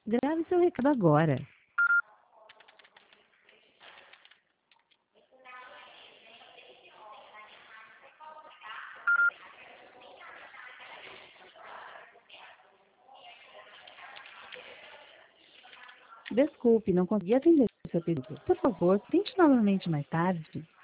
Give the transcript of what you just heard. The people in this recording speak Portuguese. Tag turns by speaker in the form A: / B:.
A: Grave seu recado agora. Desculpe, não consegui atender o seu pedido. Por favor, tente novamente mais tarde.